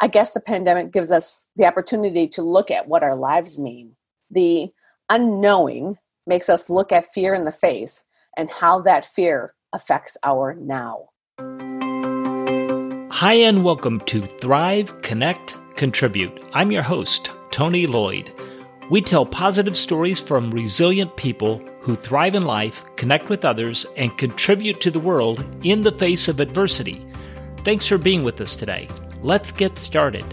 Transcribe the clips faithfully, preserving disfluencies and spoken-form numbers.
I guess the pandemic gives us the opportunity to look at what our lives mean. The unknowing makes us look at fear in the face and how that fear affects our now. Hi, and welcome to Thrive, Connect, Contribute. I'm your host, Tony Lloyd. We tell positive stories from resilient people who thrive in life, connect with others, and contribute to the world in the face of adversity. Thanks for being with us today. Let's get started.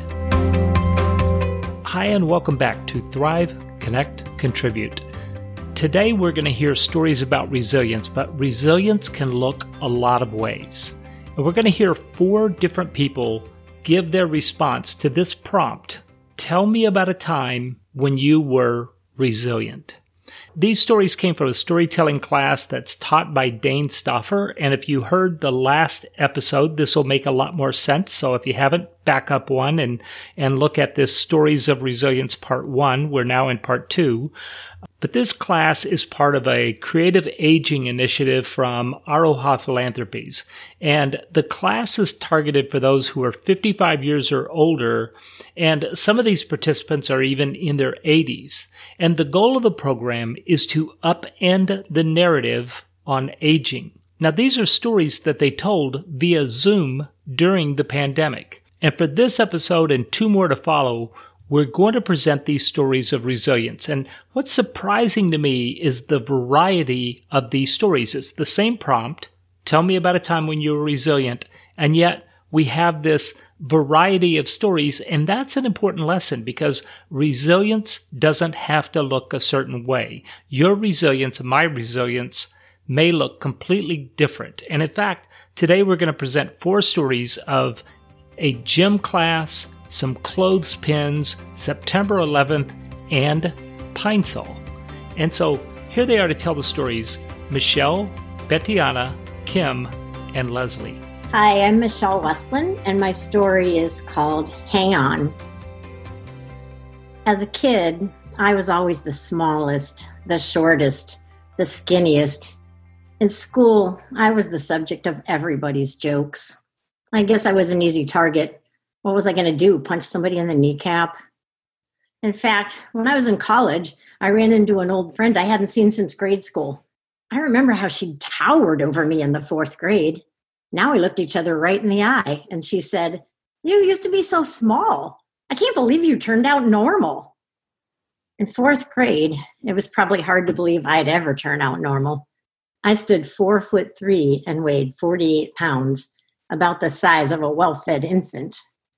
Hi, and welcome back to Thrive, Connect, Contribute. Today we're going to hear stories about resilience, but resilience can look a lot of ways. And we're going to hear four different people give their response to this prompt. Tell me about a time when you were resilient. These stories came from a storytelling class that's taught by Dane Stauffer, and if you heard the last episode, this will make a lot more sense. So if you haven't, back up one and, and look at this Stories of Resilience Part one. We're now in Part two. But this class is part of a creative aging initiative from Aroha Philanthropies. And the class is targeted for those who are fifty-five years or older. And some of these participants are even in their eighties. And the goal of the program is to upend the narrative on aging. Now, these are stories that they told via Zoom during the pandemic. And for this episode and two more to follow, we're going to present these stories of resilience. And what's surprising to me is the variety of these stories. It's the same prompt, tell me about a time when you were resilient, and yet we have this variety of stories, and that's an important lesson because resilience doesn't have to look a certain way. Your resilience and my resilience may look completely different. And in fact, today we're going to present four stories of a gym class, some clothespins, September eleventh, and Pine Sol. And so here they are to tell the stories, Michelle, Bettiana, Kim, and Leslie. Hi, I'm Michelle Westland, and my story is called Hang On. As a kid, I was always the smallest, the shortest, the skinniest. In school, I was the subject of everybody's jokes. I guess I was an easy target. What was I going to do, punch somebody in the kneecap? In fact, when I was in college, I ran into an old friend I hadn't seen since grade school. I remember how she towered over me in the fourth grade. Now we looked each other right in the eye, and she said, "You used to be so small. I can't believe you turned out normal." In fourth grade, it was probably hard to believe I'd ever turn out normal. I stood four foot three and weighed forty-eight pounds, about the size of a well-fed infant.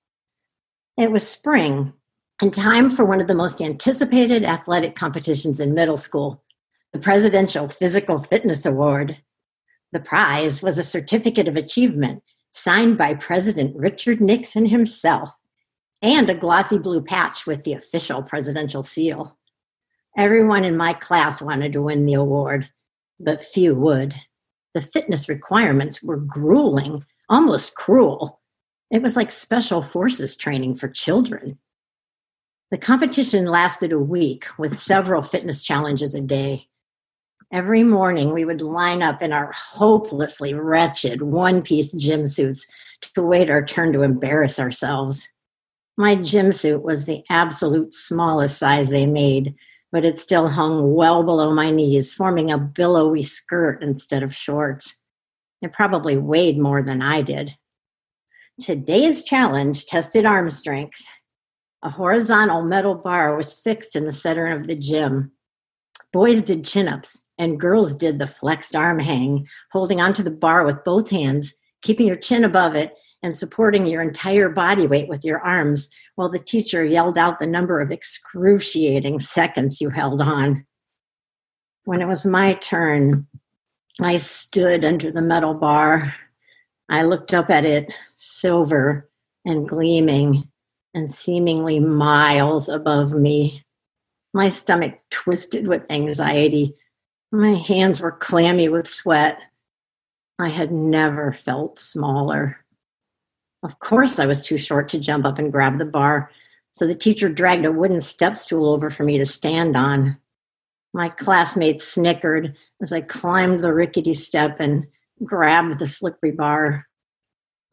It was spring, and time for one of the most anticipated athletic competitions in middle school, the Presidential Physical Fitness Award. The prize was a certificate of achievement signed by President Richard Nixon himself and a glossy blue patch with the official presidential seal. Everyone in my class wanted to win the award, but few would. The fitness requirements were grueling, almost cruel. It was like special forces training for children. The competition lasted a week with several fitness challenges a day. Every morning, we would line up in our hopelessly wretched one-piece gym suits to wait our turn to embarrass ourselves. My gym suit was the absolute smallest size they made, but it still hung well below my knees, forming a billowy skirt instead of shorts. It probably weighed more than I did. Today's challenge tested arm strength. A horizontal metal bar was fixed in the center of the gym. Boys did chin-ups, and girls did the flexed arm hang, holding onto the bar with both hands, keeping your chin above it, and supporting your entire body weight with your arms, while the teacher yelled out the number of excruciating seconds you held on. When it was my turn, I stood under the metal bar. I looked up at it, silver and gleaming, and seemingly miles above me. My stomach twisted with anxiety. My hands were clammy with sweat. I had never felt smaller. Of course, I was too short to jump up and grab the bar, so the teacher dragged a wooden step stool over for me to stand on. My classmates snickered as I climbed the rickety step and grabbed the slippery bar.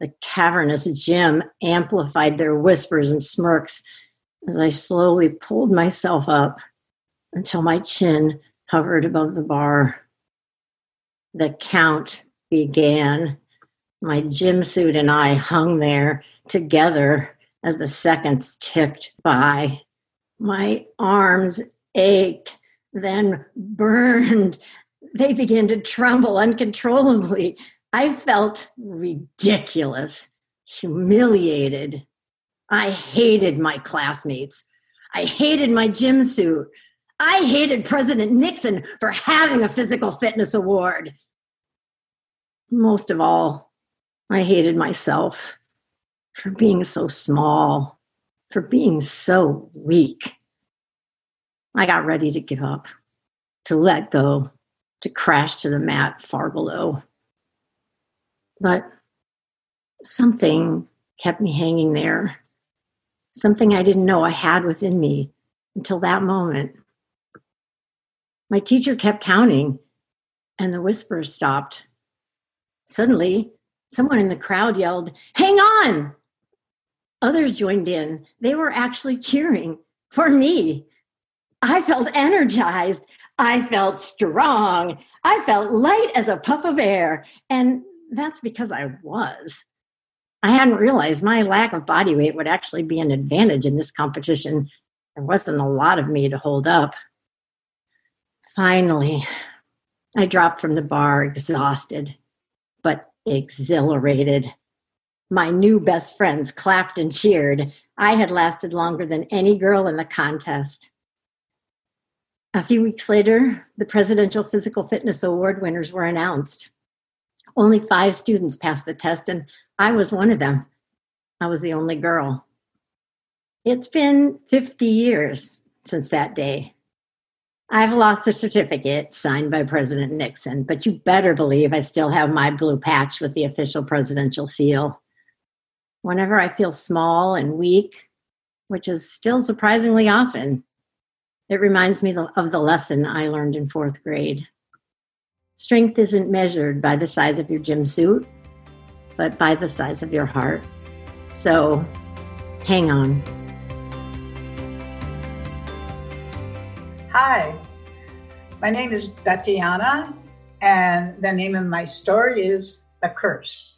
The cavernous Jim amplified their whispers and smirks as I slowly pulled myself up until my chin hovered above the bar. The count began. My gym suit and I hung there together as the seconds ticked by. My arms ached, then burned. They began to tremble uncontrollably. I felt ridiculous, humiliated. I hated my classmates. I hated my gym suit. I hated President Nixon for having a physical fitness award. Most of all, I hated myself for being so small, for being so weak. I got ready to give up, to let go, to crash to the mat far below. But something kept me hanging there, something I didn't know I had within me until that moment. My teacher kept counting, and the whispers stopped. Suddenly, someone in the crowd yelled, "Hang on!" Others joined in. They were actually cheering for me. I felt energized. I felt strong. I felt light as a puff of air. And that's because I was. I hadn't realized my lack of body weight would actually be an advantage in this competition. There wasn't a lot of me to hold up. Finally, I dropped from the bar exhausted, but exhilarated. My new best friends clapped and cheered. I had lasted longer than any girl in the contest. A few weeks later, the Presidential Physical Fitness Award winners were announced. Only five students passed the test, and I was one of them. I was the only girl. It's been fifty years since that day. I've lost the certificate signed by President Nixon, but you better believe I still have my blue patch with the official presidential seal. Whenever I feel small and weak, which is still surprisingly often, it reminds me of the lesson I learned in fourth grade. Strength isn't measured by the size of your gym suit, but by the size of your heart. So, hang on. Hi, my name is Betiana, and the name of my story is The Curse.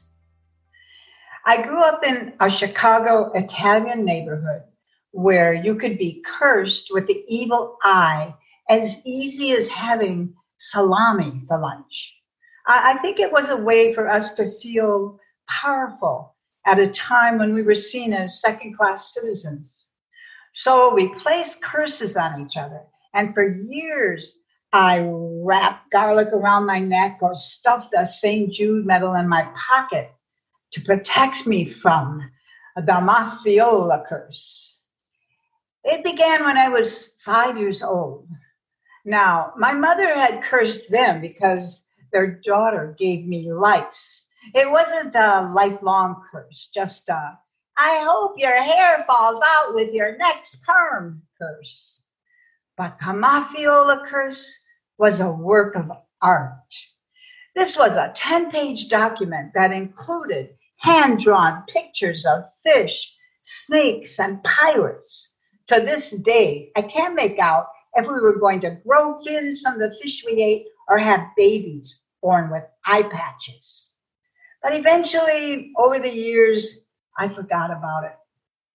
I grew up in a Chicago Italian neighborhood where you could be cursed with the evil eye as easy as having salami for lunch. I, I think it was a way for us to feel powerful at a time when we were seen as second-class citizens. So we placed curses on each other. And for years, I wrapped garlic around my neck or stuffed a Saint Jude medal in my pocket to protect me from the Mafiola curse. It began when I was five years old. Now, my mother had cursed them because their daughter gave me lice. It wasn't a lifelong curse, just a, I hope your hair falls out with your next perm curse. But the Mafiola curse was a work of art. This was a ten-page document that included hand-drawn pictures of fish, snakes, and pirates. To this day, I can't make out if we were going to grow fins from the fish we ate or have babies born with eye patches. But eventually, over the years, I forgot about it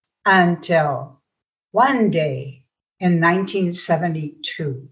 until one day in nineteen seventy-two.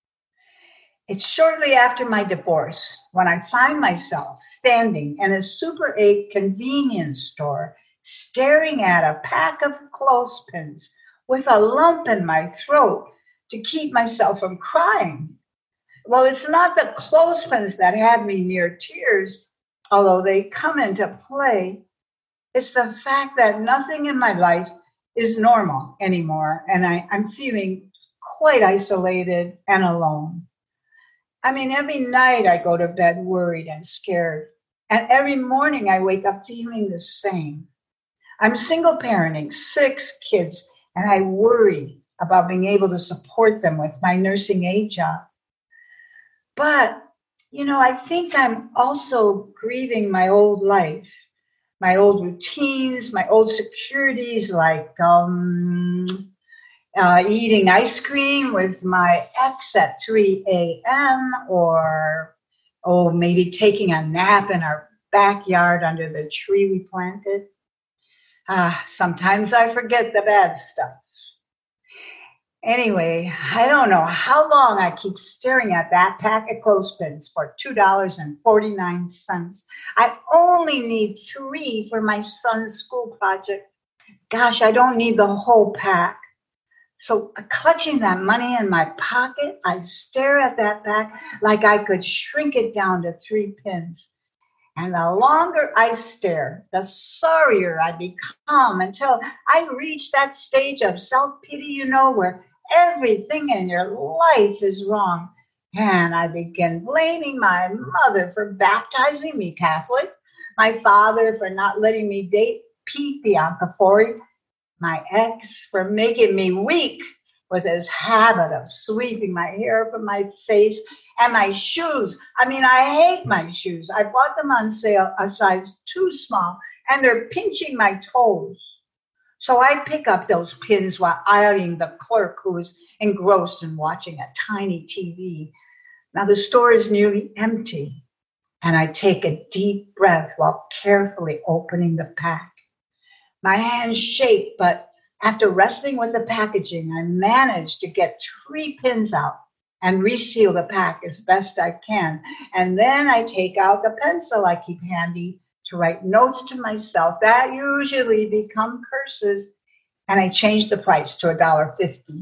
It's shortly after my divorce when I find myself standing in a Super eight convenience store staring at a pack of clothespins with a lump in my throat to keep myself from crying. Well, it's not the clothespins that have me near tears, although they come into play. It's the fact that nothing in my life is normal anymore, and I, I'm feeling quite isolated and alone. I mean, every night I go to bed worried and scared, and every morning I wake up feeling the same. I'm single parenting six kids, and I worry about being able to support them with my nursing aid job. But, you know, I think I'm also grieving my old life, my old routines, my old securities, like um, uh, eating ice cream with my ex at three a.m. or, oh, maybe taking a nap in our backyard under the tree we planted. Uh, sometimes I forget the bad stuff. Anyway, I don't know how long I keep staring at that pack of clothespins for two dollars and forty-nine cents. I only need three for my son's school project. Gosh, I don't need the whole pack. So clutching that money in my pocket, I stare at that pack like I could shrink it down to three pins. And the longer I stare, the sorrier I become until I reach that stage of self-pity, you know, where everything in your life is wrong. And I begin blaming my mother for baptizing me Catholic, my father for not letting me date Pete Biancafori, my ex for making me weak with his habit of sweeping my hair from my face, and my shoes. I mean, I hate my shoes. I bought them on sale, a size too small, and they're pinching my toes. So I pick up those pins while eyeing the clerk who is engrossed in watching a tiny T V. Now the store is nearly empty, and I take a deep breath while carefully opening the pack. My hands shake, but after wrestling with the packaging, I manage to get three pins out and reseal the pack as best I can. And then I take out the pencil I keep handy to write notes to myself that usually become curses, and I change the price to one dollar fifty.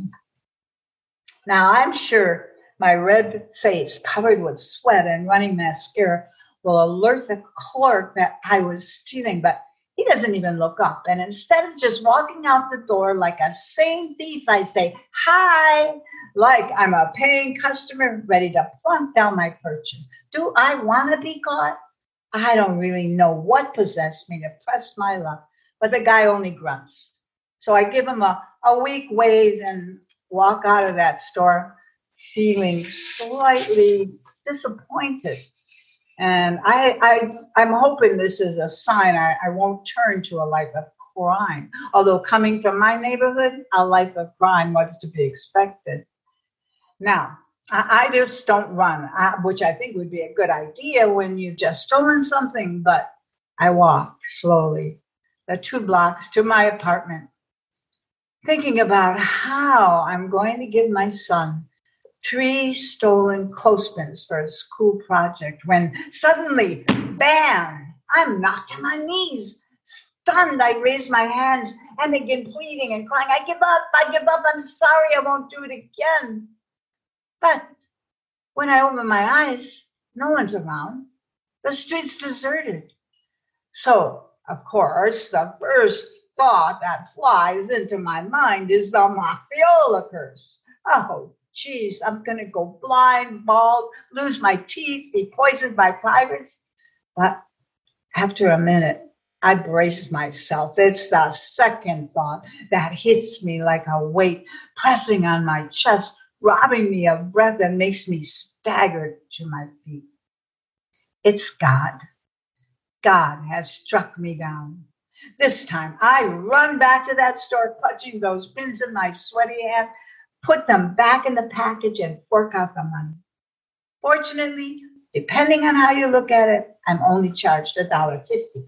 Now, I'm sure my red face covered with sweat and running mascara will alert the clerk that I was stealing, but he doesn't even look up. And instead of just walking out the door like a sane thief, I say, hi, like I'm a paying customer ready to plunk down my purchase. Do I want to be caught? I don't really know what possessed me to press my luck, but the guy only grunts. So I give him a, a weak wave and walk out of that store feeling slightly disappointed. And I, I, I'm hoping this is a sign I, I won't turn to a life of crime. Although coming from my neighborhood, a life of crime was to be expected. Now, I, I just don't run, I, which I think would be a good idea when you've just stolen something, but I walk slowly the two blocks to my apartment, thinking about how I'm going to give my son three stolen clothespins for a school project when suddenly, bam, I'm knocked to my knees. Stunned, I raise my hands and begin pleading and crying, I give up, I give up, I'm sorry, I won't do it again. But when I open my eyes, no one's around. The street's deserted. So, of course, the first thought that flies into my mind is the Mafiola curse. Oh, geez, I'm going to go blind, bald, lose my teeth, be poisoned by pirates. But after a minute, I brace myself. It's the second thought that hits me like a weight pressing on my chest, robbing me of breath and makes me stagger to my feet. It's God. God has struck me down. This time, I run back to that store, clutching those pins in my sweaty hand, put them back in the package, and fork out the money. Fortunately, depending on how you look at it, I'm only charged one dollar fifty.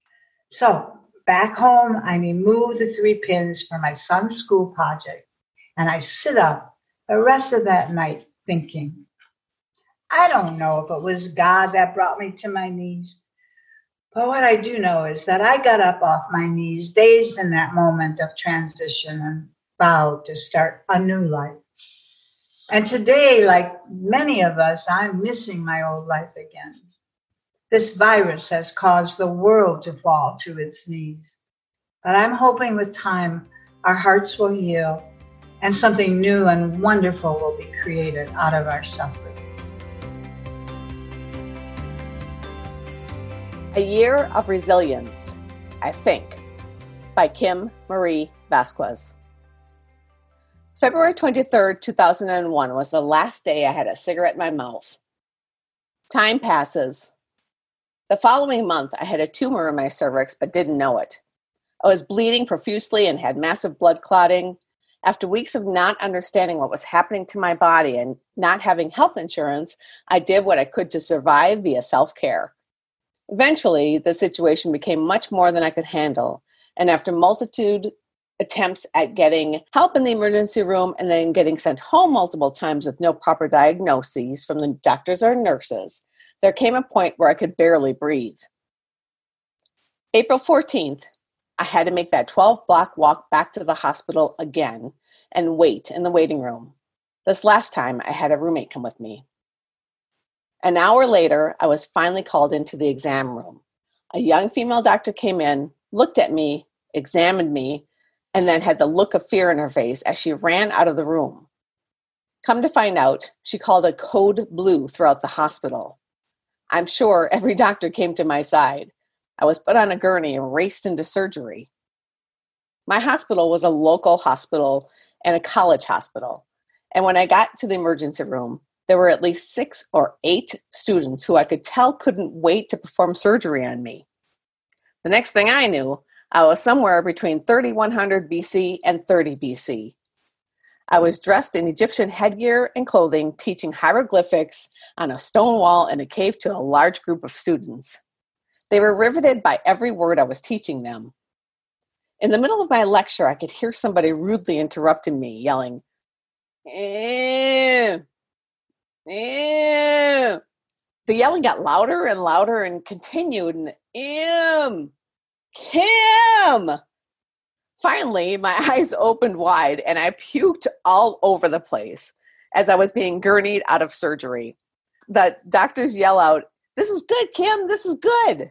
So, back home, I remove the three pins for my son's school project, and I sit up the rest of that night thinking, I don't know if it was God that brought me to my knees, but what I do know is that I got up off my knees, dazed in that moment of transition, and vowed to start a new life. And today, like many of us, I'm missing my old life again. This virus has caused the world to fall to its knees. But I'm hoping with time, our hearts will heal and something new and wonderful will be created out of our suffering. A Year of Resilience, I Think, by Kim Marie Vasquez. February twenty-third, two thousand one was the last day I had a cigarette in my mouth. Time passes. The following month, I had a tumor in my cervix but didn't know it. I was bleeding profusely and had massive blood clotting. After weeks of not understanding what was happening to my body and not having health insurance, I did what I could to survive via self-care. Eventually, the situation became much more than I could handle, and after multitude attempts at getting help in the emergency room and then getting sent home multiple times with no proper diagnoses from the doctors or nurses, there came a point where I could barely breathe. April fourteenth, I had to make that twelve-block walk back to the hospital again and wait in the waiting room. This last time, I had a roommate come with me. An hour later, I was finally called into the exam room. A young female doctor came in, looked at me, examined me, and then had the look of fear in her face as she ran out of the room. Come to find out, she called a code blue throughout the hospital. I'm sure every doctor came to my side. I was put on a gurney and raced into surgery. My hospital was a local hospital and a college hospital. And when I got to the emergency room, there were at least six or eight students who I could tell couldn't wait to perform surgery on me. The next thing I knew, I was somewhere between thirty-one hundred B C and thirty B C. I was dressed in Egyptian headgear and clothing, teaching hieroglyphics on a stone wall in a cave to a large group of students. They were riveted by every word I was teaching them. In the middle of my lecture, I could hear somebody rudely interrupting me, yelling, "Eh, eh." The yelling got louder and louder and continued, and Im, Kim. Finally, my eyes opened wide and I puked all over the place as I was being gurneyed out of surgery. The doctors yell out, "This is good, Kim, this is good."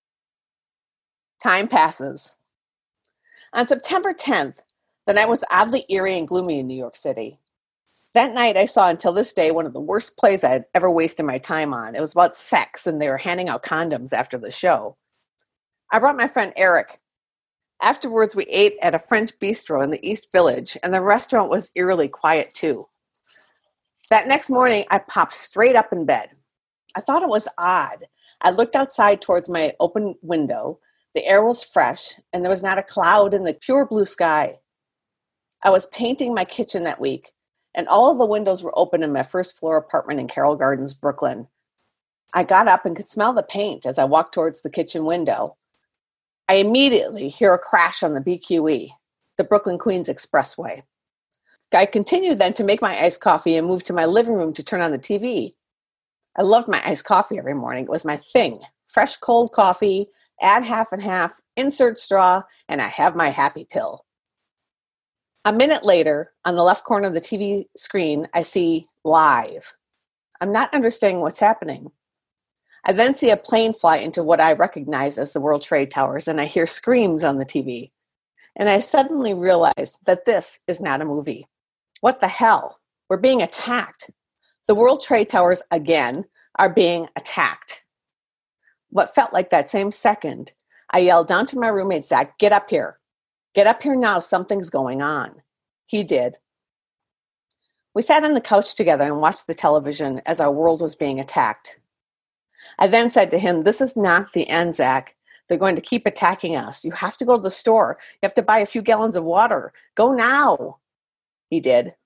Time passes. On September tenth, the night was oddly eerie and gloomy in New York City. That night I saw until this day one of the worst plays I had ever wasted my time on. It was about sex and they were handing out condoms after the show. I brought my friend Eric. Afterwards, we ate at a French bistro in the East Village, and the restaurant was eerily quiet too. That next morning, I popped straight up in bed. I thought it was odd. I looked outside towards my open window. The air was fresh, and there was not a cloud in the pure blue sky. I was painting my kitchen that week, and all of the windows were open in my first floor apartment in Carroll Gardens, Brooklyn. I got up and could smell the paint as I walked towards the kitchen window. I immediately hear a crash on the B Q E, the Brooklyn Queens Expressway. I continued then to make my iced coffee and moved to my living room to turn on the T V. I loved my iced coffee every morning. It was my thing. Fresh cold coffee, add half and half, insert straw, and I have my happy pill. A minute later, on the left corner of the T V screen, I see live. I'm not understanding what's happening. I then see a plane fly into what I recognize as the World Trade Towers, and I hear screams on the T V. And I suddenly realize that this is not a movie. What the hell? We're being attacked. The World Trade Towers, again, are being attacked. What felt like that same second, I yelled down to my roommate, Zach, "Get up here. Get up here now, something's going on." He did. We sat on the couch together and watched the television as our world was being attacked. I then said to him, "This is not the end, Zach. They're going to keep attacking us. You have to go to the store. You have to buy a few gallons of water. Go now." He did.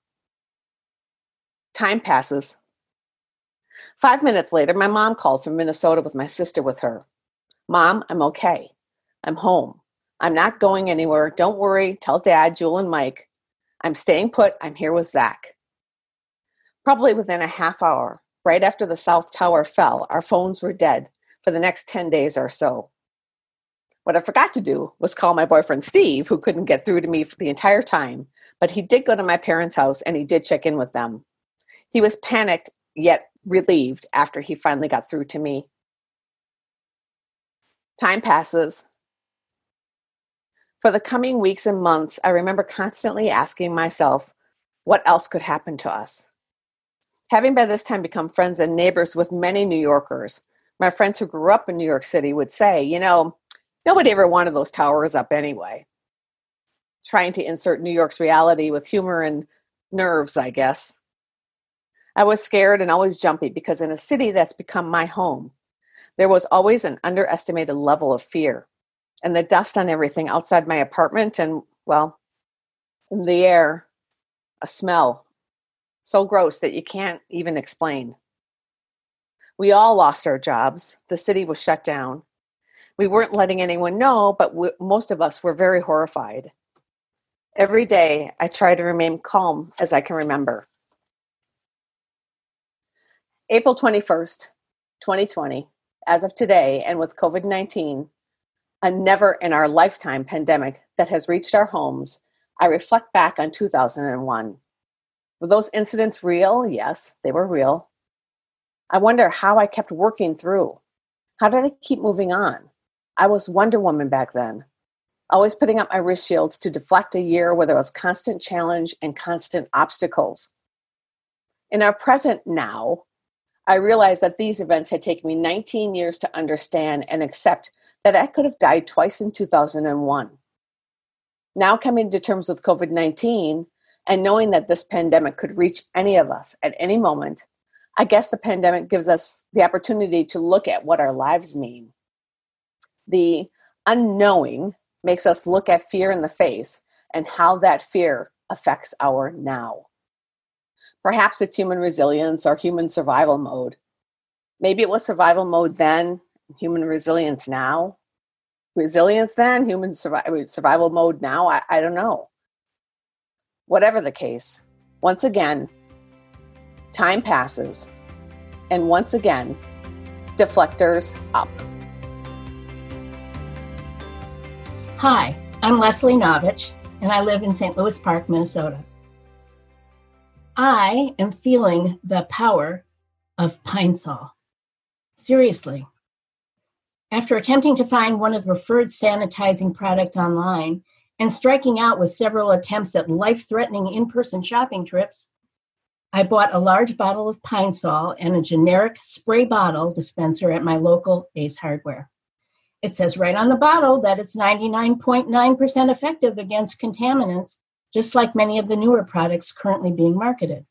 Time passes. Five minutes later, my mom called from Minnesota with my sister with her. "Mom, I'm okay. I'm home. I'm not going anywhere. Don't worry. Tell Dad, Jewel, and Mike. I'm staying put. I'm here with Zach." Probably within a half hour, right after the South Tower fell, our phones were dead for the next ten days or so. What I forgot to do was call my boyfriend Steve, who couldn't get through to me for the entire time, but he did go to my parents' house and he did check in with them. He was panicked yet relieved after he finally got through to me. Time passes. For the coming weeks and months, I remember constantly asking myself, what else could happen to us? Having by this time become friends and neighbors with many New Yorkers, my friends who grew up in New York City would say, you know, nobody ever wanted those towers up anyway. Trying to insert New York's reality with humor and nerves, I guess. I was scared and always jumpy because in a city that's become my home, There was always an underestimated level of fear, and the dust on everything outside my apartment, and, well, in the air, a smell so gross that you can't even explain. We all lost our jobs. The city was shut down. We weren't letting anyone know, but we, most of us were very horrified. Every day, I try to remain calm as I can remember. April twenty-first, twenty twenty, as of today, and with covid nineteen, a never-in-our-lifetime pandemic that has reached our homes, I reflect back on two thousand one. Were those incidents real? Yes, they were real. I wonder how I kept working through. How did I keep moving on? I was Wonder Woman back then, always putting up my wrist shields to deflect a year where there was constant challenge and constant obstacles. In our present now, I realized that these events had taken me nineteen years to understand and accept that I could have died twice in two thousand one. Now coming to terms with covid nineteen and knowing that this pandemic could reach any of us at any moment, I guess the pandemic gives us the opportunity to look at what our lives mean. The unknowing makes us look at fear in the face and how that fear affects our now. Perhaps it's human resilience or human survival mode. Maybe it was survival mode then, human resilience now. Resilience then, human survi- survival mode now, I, I don't know. Whatever the case, once again, time passes, and once again, deflectors up. Hi, I'm Leslie Novich, and I live in Saint Louis Park, Minnesota. I am feeling the power of Pine Sol. Seriously. After attempting to find one of the preferred sanitizing products online and striking out with several attempts at life-threatening in-person shopping trips, I bought a large bottle of Pine Sol and a generic spray bottle dispenser at my local Ace Hardware. It says right on the bottle that it's ninety-nine point nine percent effective against contaminants, just like many of the newer products currently being marketed.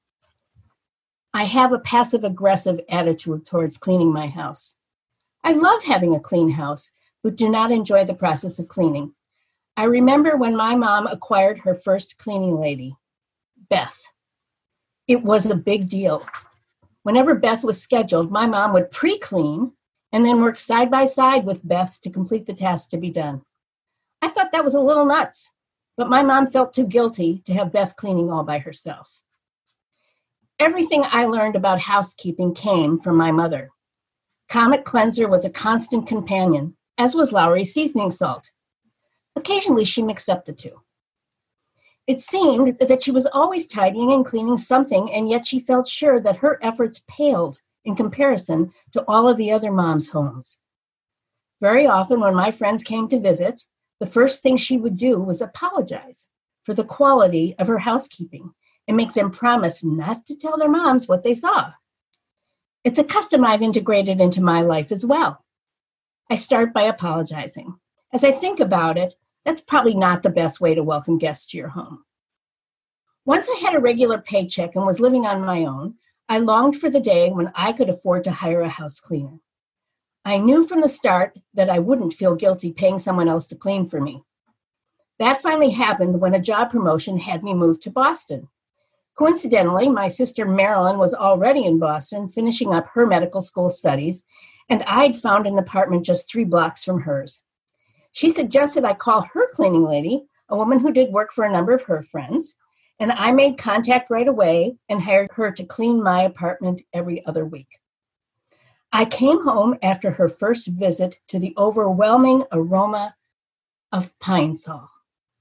I have a passive-aggressive attitude towards cleaning my house. I love having a clean house, but do not enjoy the process of cleaning. I remember when my mom acquired her first cleaning lady, Beth. It was a big deal. Whenever Beth was scheduled, my mom would pre-clean and then work side by side with Beth to complete the task to be done. I thought that was a little nuts, but my mom felt too guilty to have Beth cleaning all by herself. Everything I learned about housekeeping came from my mother. Comet Cleanser was a constant companion, as was Lowry's seasoning salt. Occasionally, she mixed up the two. It seemed that she was always tidying and cleaning something, and yet she felt sure that her efforts paled in comparison to all of the other moms' homes. Very often, when my friends came to visit, the first thing she would do was apologize for the quality of her housekeeping and make them promise not to tell their moms what they saw. It's a custom I've integrated into my life as well. I start by apologizing. As I think about it, that's probably not the best way to welcome guests to your home. Once I had a regular paycheck and was living on my own, I longed for the day when I could afford to hire a house cleaner. I knew from the start that I wouldn't feel guilty paying someone else to clean for me. That finally happened when a job promotion had me move to Boston. Coincidentally, my sister Marilyn was already in Boston, finishing up her medical school studies, and I'd found an apartment just three blocks from hers. She suggested I call her cleaning lady, a woman who did work for a number of her friends, and I made contact right away and hired her to clean my apartment every other week. I came home after her first visit to the overwhelming aroma of Pine Sol.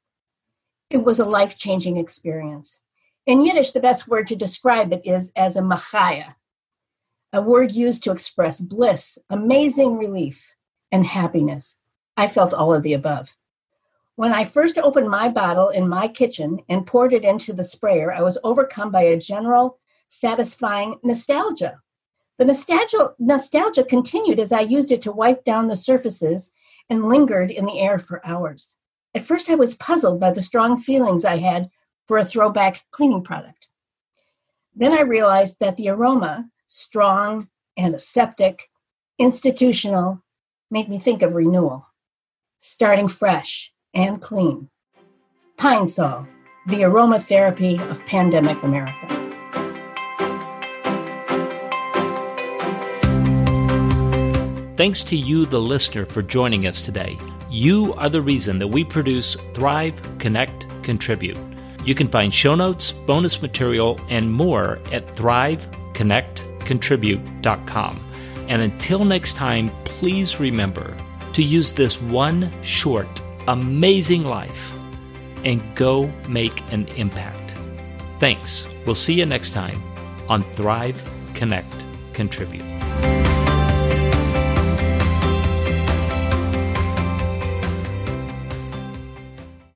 It was a life-changing experience. In Yiddish, the best word to describe it is as a machaya, a word used to express bliss, amazing relief, and happiness. I felt all of the above. When I first opened my bottle in my kitchen and poured it into the sprayer, I was overcome by a general, satisfying nostalgia. The nostalgia, nostalgia continued as I used it to wipe down the surfaces and lingered in the air for hours. At first, I was puzzled by the strong feelings I had for a throwback cleaning product. Then I realized that the aroma, strong and aseptic, Institutional made me think of renewal, starting fresh and clean. Pine-Sol, the aromatherapy of pandemic America. Thanks to you, the listener, for joining us today. You are the reason that we produce Thrive, Connect, Contribute. You can find show notes, bonus material, and more at thrive connect contribute dot com. And until next time, please remember to use this one short, amazing life and go make an impact. Thanks. We'll see you next time on Thrive, Connect, Contribute.